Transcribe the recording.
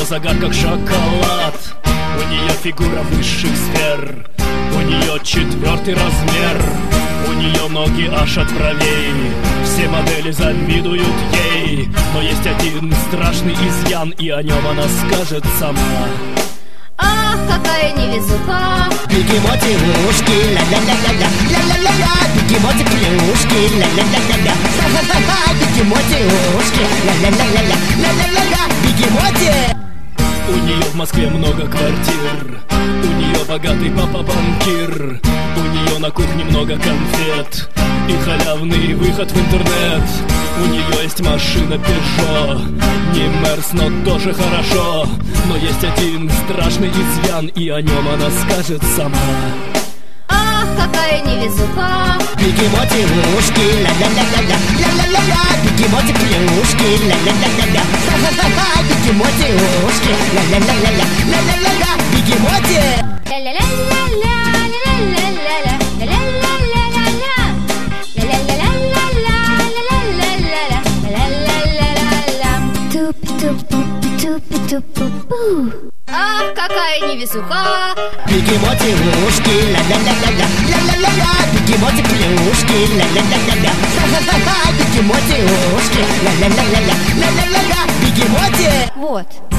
загар как шоколад. У нее фигура высших сфер, у нее 4-й размер, у нее ноги аж от бровей. Все модели завидуют ей, но есть один страшный изъян, и о нем она скажет сама. Ах, какая невезуха! Бегемотик ушки, ля-ля-ля-ля-ля, ля-ля-ля-ля, бегемотик плюшки, ля-ля-ля-ля-ля, ха-ха-ха-ха, бегемотик ушки, ля-ля-ля-ля-ля, ля-ля-ля-ля, бегемотик. У нее в Москве много квартир, у нее богатый папа банкир, у нее на кухне много конфет и халявный выход в интернет. У нее есть машина Peugeot, не Мерс, но тоже хорошо. Но есть один страшный изъян, и о нем она скажет сама. Ах, какая невезуха! Бегемотик ушки, ля-ля-ля-ля-ля, ля-ля-ля-ля, бегемотик плюшки, ля-ля-ля-ля-ля, ха-ха-ха-ха, бегемотик ушки, ля-ля-ля-ля-ля, ля-ля-ля-ля, бегемотик. Ля-ля-ля-ля-ля, ля-ля-ля-ля-ля, ля-ля-ля-ля-ля-ля, ля-ля-ля-ля-ля-ля, ля-ля-ля-ля-ля. Тупи-тупи-тупи-тупи-пу. Ах, какая невезуха! Бегемотик ушки, ля-ля-ля-ля-ля, ля-ля-ля-ля, бегемотик плюшки, ля-ля-ля-ля-ля, ха-ха-ха-ха, бегемотик ушки, ля-ля-ля-ля-ля, ля-ля-ля-ля, бегемотик. Вот.